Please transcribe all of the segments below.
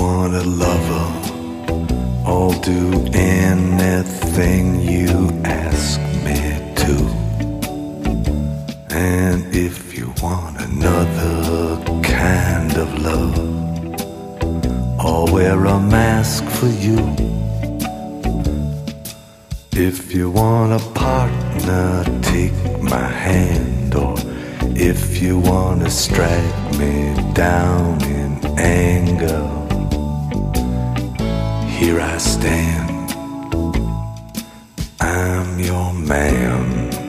want a lover, I'll do anything you ask me to. And if you want another kind of love, I'll wear a mask for you. If you want a partner, take my hand. Or if you want to strike me down in anger, here I stand, I'm your man.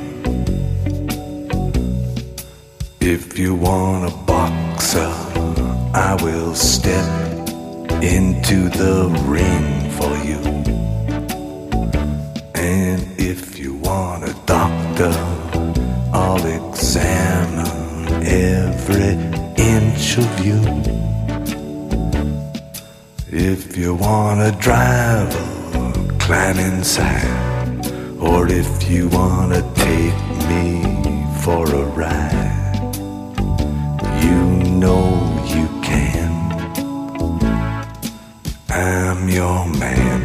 If you want a boxer, I will step into the ring for you. And if you want a doctor, I'll examine every inch of you. If you want a driver, climb inside. Or if you want to take me for a ride, you know you can. I'm your man.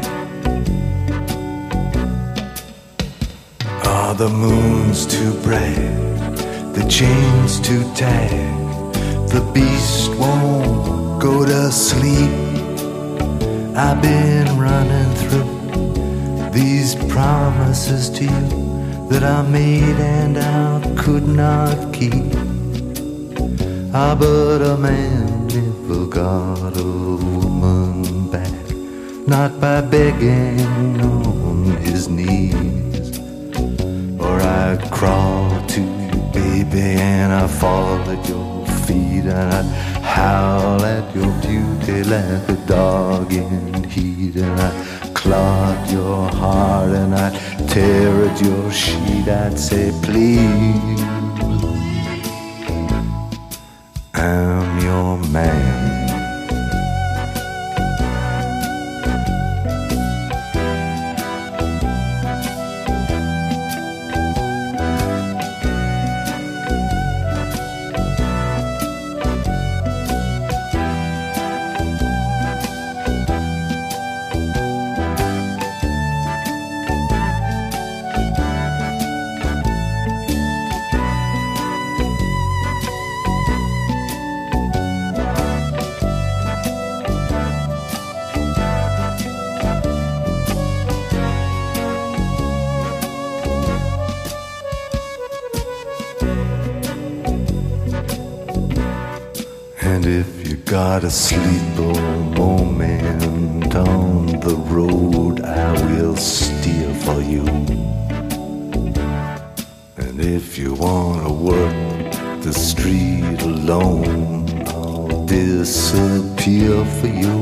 Are the moons too bright? The chains too tight? The beast won't go to sleep. I've been running through these promises to you that I made and I could not keep. Ah, but a man never got a woman back, not by begging on his knees. Or I'd crawl to you, baby, and I'd fall at your feet, and I'd howl at your beauty like a dog in heat, and I'd claw at your heart, and I'd tear at your sheet. I'd say, please, I'm your man. And if you got a sleeper moment on the road, I will steer for you. And if you wanna work the street alone, I'll disappear for you.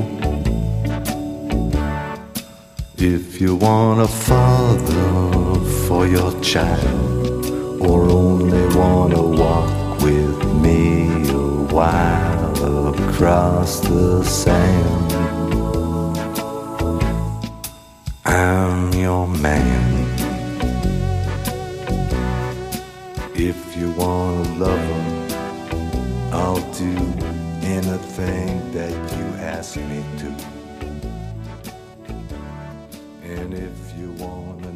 If you want a father for your child, or only wanna walk with me a while across the sand, I'm your man. If you want a lover, I'll do anything that you ask me to. And if you want